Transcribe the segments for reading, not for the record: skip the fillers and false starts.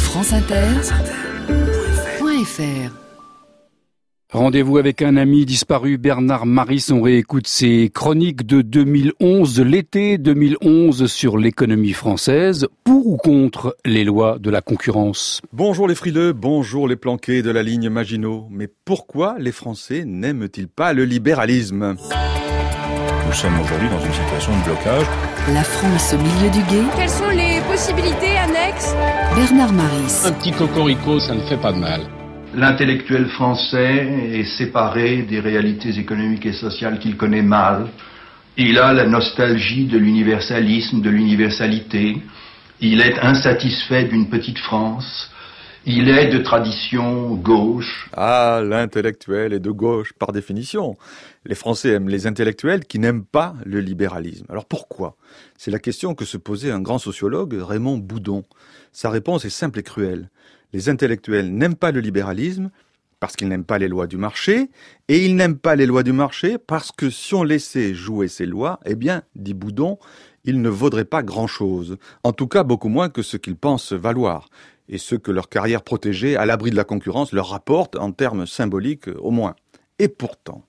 franceinter.fr. Rendez-vous avec un ami disparu, Bernard Maris. On réécoute ses chroniques de 2011, de l'été 2011 sur l'économie française, pour ou contre les lois de la concurrence. Bonjour les frileux, bonjour les planqués de la ligne Maginot. Mais pourquoi les Français n'aiment-ils pas le libéralisme ? Nous sommes aujourd'hui dans une situation de blocage. La France au milieu du gué. Quelles sont les possibilités annexes ? Bernard Maris. Un petit cocorico, ça ne fait pas de mal. L'intellectuel français est séparé des réalités économiques et sociales qu'il connaît mal. Il a la nostalgie de l'universalisme, de l'universalité. Il est insatisfait d'une petite France. Il est de tradition gauche. Ah, l'intellectuel est de gauche par définition. Les Français aiment les intellectuels qui n'aiment pas le libéralisme. Alors pourquoi ? C'est la question que se posait un grand sociologue, Raymond Boudon. Sa réponse est simple et cruelle. Les intellectuels n'aiment pas le libéralisme parce qu'ils n'aiment pas les lois du marché, et ils n'aiment pas les lois du marché parce que si on laissait jouer ces lois, eh bien, dit Boudon, ils ne vaudraient pas grand-chose. En tout cas, beaucoup moins que ce qu'ils pensent valoir, et ce que leur carrière protégée, à l'abri de la concurrence, leur rapporte en termes symboliques au moins. Et pourtant,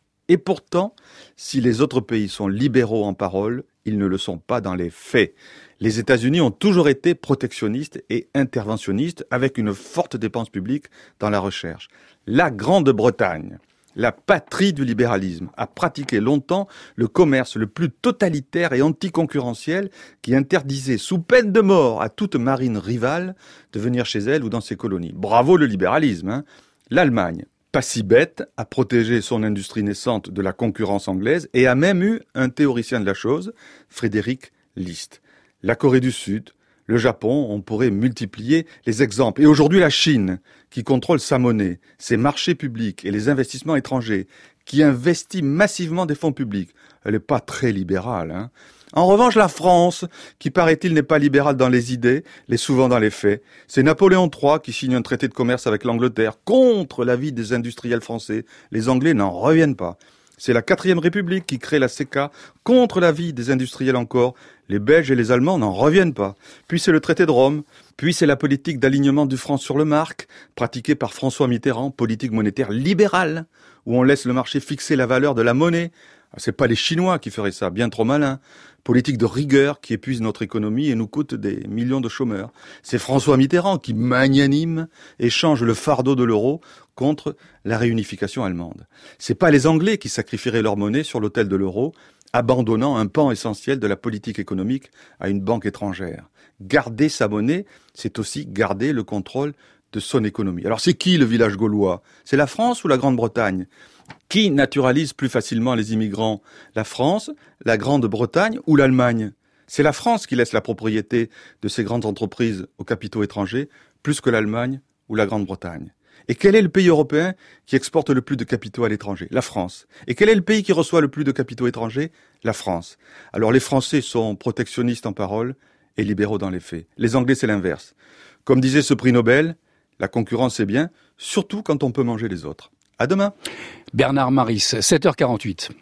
si les autres pays sont libéraux en parole, ils ne le sont pas dans les faits. Les États-Unis ont toujours été protectionnistes et interventionnistes avec une forte dépense publique dans la recherche. La Grande-Bretagne, la patrie du libéralisme, a pratiqué longtemps le commerce le plus totalitaire et anticoncurrentiel qui interdisait sous peine de mort à toute marine rivale de venir chez elle ou dans ses colonies. Bravo le libéralisme, hein. L'Allemagne, pas si bête, a protégé son industrie naissante de la concurrence anglaise et a même eu un théoricien de la chose, Frédéric List. La Corée du Sud, le Japon, on pourrait multiplier les exemples. Et aujourd'hui, la Chine, qui contrôle sa monnaie, ses marchés publics et les investissements étrangers, qui investit massivement des fonds publics. Elle n'est pas très libérale, hein. En revanche, la France, qui paraît-il n'est pas libérale dans les idées, l'est souvent dans les faits. C'est Napoléon III qui signe un traité de commerce avec l'Angleterre contre l'avis des industriels français. Les Anglais n'en reviennent pas. C'est la 4e République qui crée la CECA contre l'avis des industriels encore. Les Belges et les Allemands n'en reviennent pas. Puis c'est le traité de Rome. Puis c'est la politique d'alignement du franc sur le mark, pratiquée par François Mitterrand, politique monétaire libérale, où on laisse le marché fixer la valeur de la monnaie. C'est pas les Chinois qui feraient ça, bien trop malin. Politique de rigueur qui épuise notre économie et nous coûte des millions de chômeurs. C'est François Mitterrand qui, magnanime, échange le fardeau de l'euro contre la réunification allemande. C'est pas les Anglais qui sacrifieraient leur monnaie sur l'autel de l'euro, abandonnant un pan essentiel de la politique économique à une banque étrangère. Garder sa monnaie, c'est aussi garder le contrôle de son économie. Alors c'est qui le village gaulois ? C'est la France ou la Grande-Bretagne ? Qui naturalise plus facilement les immigrants ? La France, la Grande-Bretagne ou l'Allemagne ? C'est la France qui laisse la propriété de ces grandes entreprises aux capitaux étrangers, plus que l'Allemagne ou la Grande-Bretagne. Et quel est le pays européen qui exporte le plus de capitaux à l'étranger ? La France. Et quel est le pays qui reçoit le plus de capitaux étrangers ? La France. Alors les Français sont protectionnistes en parole et libéraux dans les faits. Les Anglais, c'est l'inverse. Comme disait ce prix Nobel, la concurrence c'est bien, surtout quand on peut manger les autres. À demain. Bernard Maris, 7h48.